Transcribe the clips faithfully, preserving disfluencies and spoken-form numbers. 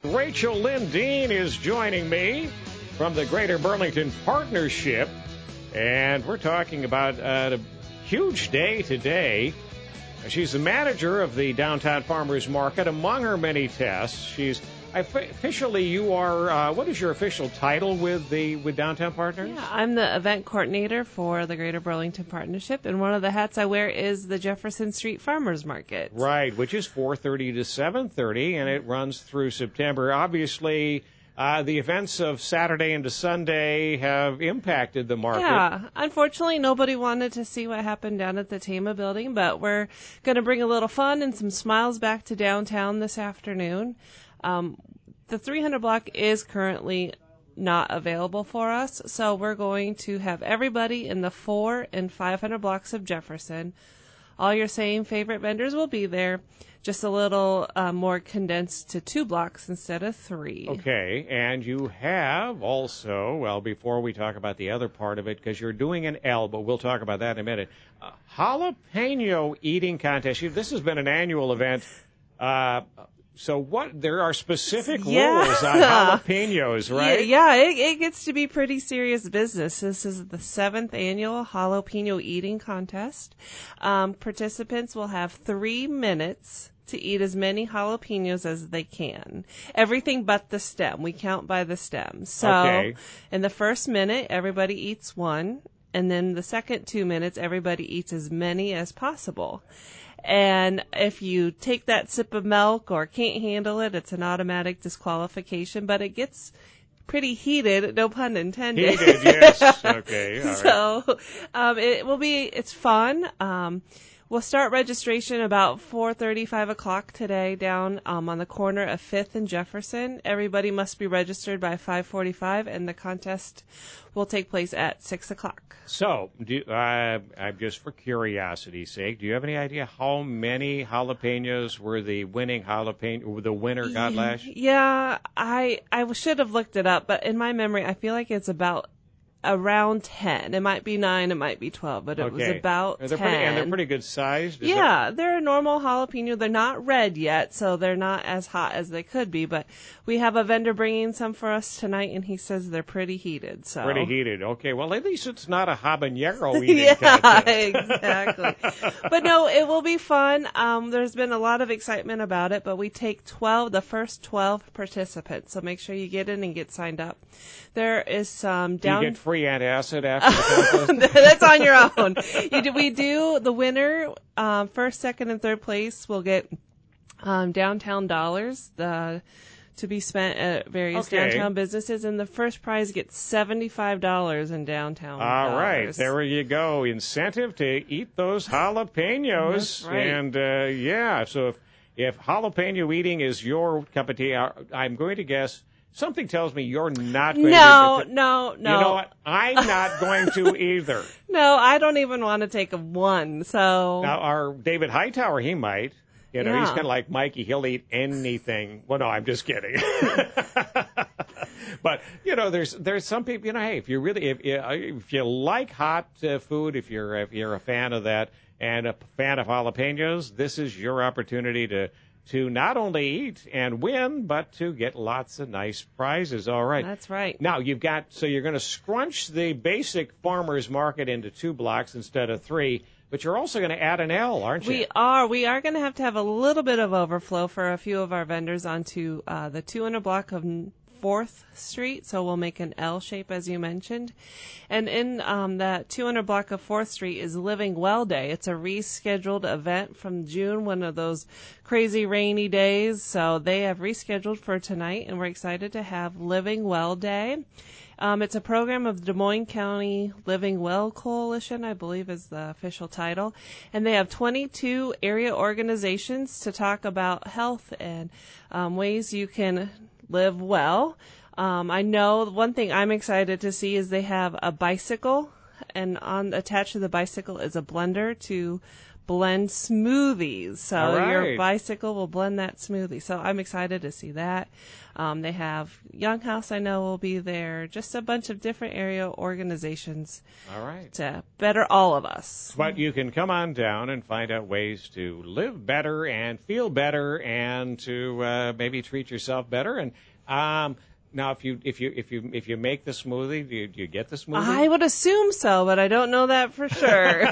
Rachel Lynn Dean is joining me from the Greater Burlington Partnership, and we're talking about uh, a huge day today. She's the manager of the Downtown Farmers Market. Among her many tasks, she's officially you are. Uh, what is your official title with the with Downtown Partners? Yeah, I'm the event coordinator for the Greater Burlington Partnership, and one of the hats I wear is the Jefferson Street Farmers Market. Right, which is four thirty to seven thirty, and it runs through September. Obviously, uh, the events of Saturday into Sunday have impacted the market. Yeah, unfortunately, nobody wanted to see what happened down at the Tama building, but we're going to bring a little fun and some smiles back to downtown this afternoon. Um, the three hundred block is currently not available for us, so we're going to have everybody in the four and five hundred blocks of Jefferson. All your same favorite vendors will be there, just a little uh, more condensed to two blocks instead of three. Okay, and you have also, well, before we talk about the other part of it, because you're doing an L, but we'll talk about that in a minute, uh, jalapeno eating contest. This has been an annual event. Uh, So what? There are specific yeah. rules on jalapenos, right? Yeah, yeah it, it gets to be pretty serious business. This is the seventh annual jalapeno eating contest. Um, participants will have three minutes to eat as many jalapenos as they can. Everything but the stem. We count by the stem. So okay. In the first minute, everybody eats one. And then the second two minutes, everybody eats as many as possible. And if you take that sip of milk or can't handle it, it's an automatic disqualification, but it gets pretty heated, no pun intended. Heated, yes. Okay, all right. So um, it will be, it's fun. Um, we'll start registration about four thirty, five o'clock today down um, on the corner of fifth and Jefferson. Everybody must be registered by five forty-five, and the contest will take place at six o'clock. So, do, uh, I'm just for curiosity's sake, do you have any idea how many jalapenos were the winning jalapeno, the winner got last year? Yeah, I I should have looked it up, but in my memory, I feel like it's about around ten. It might be nine, it might be twelve, but it okay. was about they're ten. Pretty, and they're pretty good sized? Is yeah, that... they're a normal jalapeno. They're not red yet, so they're not as hot as they could be, but we have a vendor bringing some for us tonight, and he says they're pretty heated. So Pretty heated. Okay, well, at least it's not a habanero eating yeah, contest. exactly. But no, it will be fun. Um, there's been a lot of excitement about it, but we take twelve, the first twelve participants, so make sure you get in and get signed up. There is some down... Do you get free antacid after the contest? That's on your own. You do, we do, the winner, um, first, second, and third place will get um, downtown dollars the, to be spent at various okay. downtown businesses, and the first prize gets seventy-five dollars in downtown All dollars. right, there you go. Incentive to eat those jalapenos. That's right. And, uh, yeah, so if, if jalapeno eating is your cup of tea, I- I'm going to guess... Something tells me you're not going no, to... No, no, no. You know what? I'm not going to either. No, I don't even want to take a one, so... Now, our David Hightower, he might. You know, yeah. he's kind of like Mikey. He'll eat anything. Well, no, I'm just kidding. But, you know, there's there's some people, you know, hey, if you really, if, if you like hot uh, food, if you're, if you're a fan of that and a fan of jalapenos, this is your opportunity to... to not only eat and win, but to get lots of nice prizes. All right. That's right. Now, you've got, so you're going to scrunch the basic farmer's market into two blocks instead of three, but you're also going to add an L, aren't you? We are. We are going to have to have a little bit of overflow for a few of our vendors onto uh, the two hundred block of fourth Street, so we'll make an L shape, as you mentioned. And in um, that two hundred block of fourth Street is Living Well Day. It's a rescheduled event from June, one of those crazy rainy days. So they have rescheduled for tonight, and we're excited to have Living Well Day. Um, it's a program of the Des Moines County Living Well Coalition, I believe is the official title. And they have twenty-two area organizations to talk about health and um, ways you can live well. Um, I know one thing I'm excited to see is they have a bicycle, and on attached to the bicycle is a blender to blend smoothies. So All right. your bicycle will blend that smoothie. So I'm excited to see that. Um, they have Young House, I know, will be there. Just a bunch of different area organizations. All right. To better all of us. But you can come on down and find out ways to live better and feel better and to uh, maybe treat yourself better. And um, now, if you if you if you if you make the smoothie, do you, do you get the smoothie? I would assume so, but I don't know that for sure.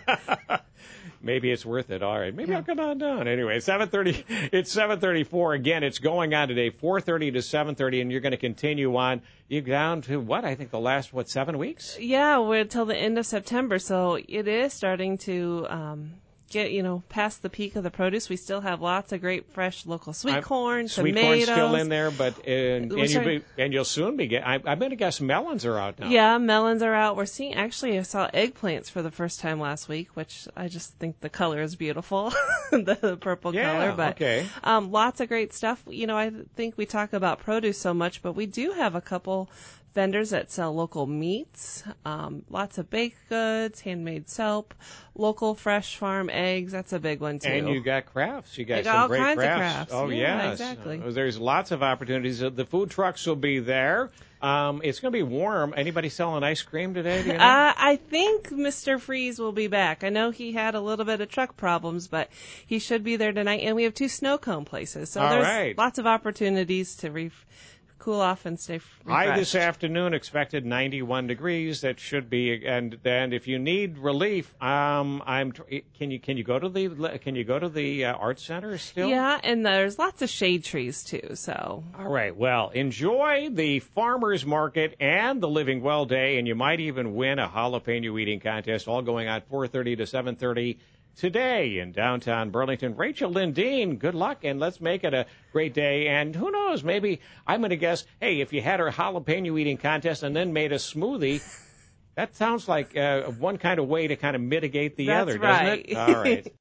Maybe it's worth it. All right. Maybe yeah. I'll come on down. Anyway, seven thirty. It's seven thirty-four. Again, it's going on today, four thirty to seven thirty, and you're going to continue on. You're down to what? I think the last, what, seven weeks? Yeah, we're until the end of September, so it is starting to um, get, you know, past the peak of the produce. We still have lots of great fresh local sweet I'm, corn, sweet tomatoes. Sweet corn's still in there, but and, and, you'll, be, and you'll soon be getting, I'm going to guess melons are out now. Yeah, melons are out. We're seeing, actually, I saw eggplants for the first time last week, which I just think the color is beautiful, the, the purple yeah, color. But okay. um, lots of great stuff. You know, I think we talk about produce so much, but we do have a couple vendors that sell local meats, um, lots of baked goods, handmade soap, local fresh farm eggs. That's a big one, too. And you got crafts. You got, you got some all great kinds crafts. Of crafts. Oh, yeah, yes. exactly. Uh, there's lots of opportunities. Uh, the food trucks will be there. Um, it's going to be warm. Anybody selling ice cream today? Do you know? uh, I think Mister Freeze will be back. I know he had a little bit of truck problems, but he should be there tonight. And we have two snow cone places. So all there's right. lots of opportunities to re- cool off and stay refreshed. High this afternoon, expected ninety-one degrees. That should be, and and if you need relief, um, I'm. Can you can you go to the can you go to the uh, art center still? Yeah, and there's lots of shade trees too. So. All right. Well, enjoy the farmers market and the Living Well Day, and you might even win a jalapeno eating contest. All going on four thirty to seven thirty. Today in downtown Burlington. Rachel Lindeen, good luck, and let's make it a great day. And who knows, maybe I'm going to guess, hey, if you had her jalapeno eating contest and then made a smoothie, that sounds like uh, one kind of way to kind of mitigate the That's other, right. doesn't it? All right.